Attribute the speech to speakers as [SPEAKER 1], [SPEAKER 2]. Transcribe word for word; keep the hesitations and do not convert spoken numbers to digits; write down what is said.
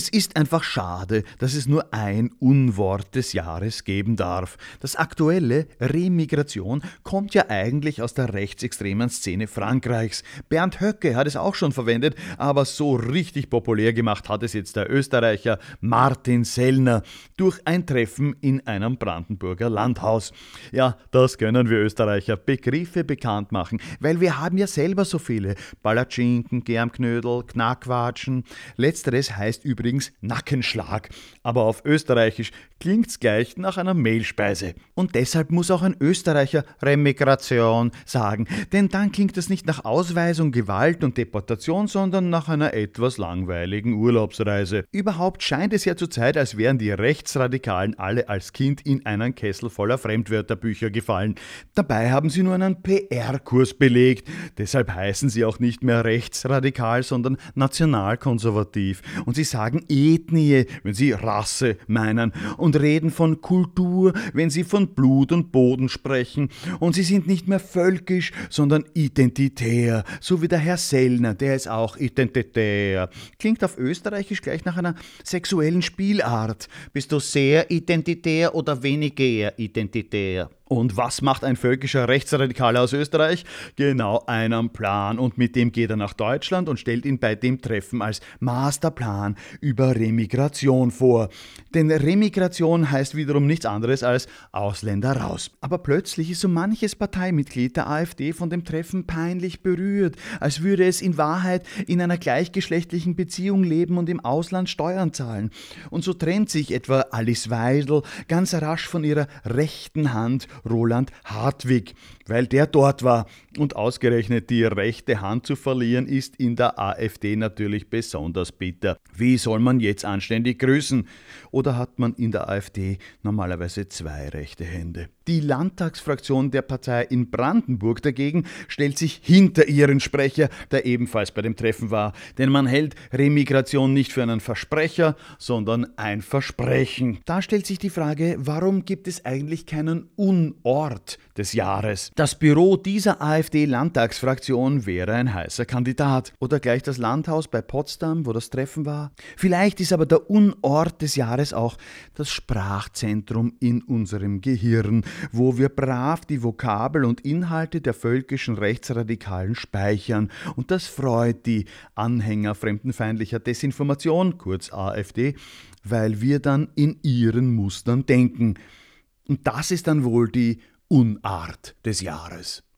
[SPEAKER 1] Es ist einfach schade, dass es nur ein Unwort des Jahres geben darf. Das aktuelle Remigration kommt ja eigentlich aus der rechtsextremen Szene Frankreichs. Bernd Höcke hat es auch schon verwendet, aber so richtig populär gemacht hat es jetzt der Österreicher Martin Sellner durch ein Treffen in einem Brandenburger Landhaus. Ja, das können wir Österreicher, Begriffe bekannt machen, weil wir haben ja selber so viele. Palatschinken, Germknödel, Knackwatschen. Letzteres heißt übrigens Nackenschlag, aber auf Österreichisch klingt's gleich nach einer Mehlspeise. Und deshalb muss auch ein Österreicher Remigration sagen, denn dann klingt es nicht nach Ausweisung, Gewalt und Deportation, sondern nach einer etwas langweiligen Urlaubsreise. Überhaupt scheint es ja zurzeit, als wären die Rechtsradikalen alle als Kind in einen Kessel voller Fremdwörterbücher gefallen. Dabei haben sie nur einen P R-Kurs belegt. Deshalb heißen sie auch nicht mehr rechtsradikal, sondern nationalkonservativ. Und sie sagen Ethnie, wenn sie Rasse meinen, und reden von Kultur, wenn sie von Blut und Boden sprechen. Und sie sind nicht mehr völkisch, sondern identitär, so wie der Herr Sellner, der ist auch identitär. Klingt auf Österreichisch gleich nach einer sexuellen Spielart. Bist du sehr identitär oder weniger identitär? Und was macht ein völkischer Rechtsradikaler aus Österreich? Genau einen Plan, und mit dem geht er nach Deutschland und stellt ihn bei dem Treffen als Masterplan über Remigration vor. Denn Remigration heißt wiederum nichts anderes als Ausländer raus. Aber plötzlich ist so manches Parteimitglied der AfD von dem Treffen peinlich berührt, als würde es in Wahrheit in einer gleichgeschlechtlichen Beziehung leben und im Ausland Steuern zahlen. Und so trennt sich etwa Alice Weidel ganz rasch von ihrer rechten Hand Roland Hartwig, weil der dort war. Und ausgerechnet die rechte Hand zu verlieren, ist in der AfD natürlich besonders bitter. Wie soll man jetzt anständig grüßen? Oder hat man in der AfD normalerweise zwei rechte Hände? Die Landtagsfraktion der Partei in Brandenburg dagegen stellt sich hinter ihren Sprecher, der ebenfalls bei dem Treffen war. Denn man hält Remigration nicht für einen Versprecher, sondern ein Versprechen. Da stellt sich die Frage, warum gibt es eigentlich keinen Unort des Jahres? Das Büro dieser AfD-Landtagsfraktion wäre ein heißer Kandidat. Oder gleich das Landhaus bei Potsdam, wo das Treffen war. Vielleicht ist aber der Unort des Jahres auch das Sprachzentrum in unserem Gehirn, wo wir brav die Vokabel und Inhalte der völkischen Rechtsradikalen speichern. Und das freut die Anhänger fremdenfeindlicher Desinformation, kurz AfD, weil wir dann in ihren Mustern denken. Und das ist dann wohl die Unart des Jahres.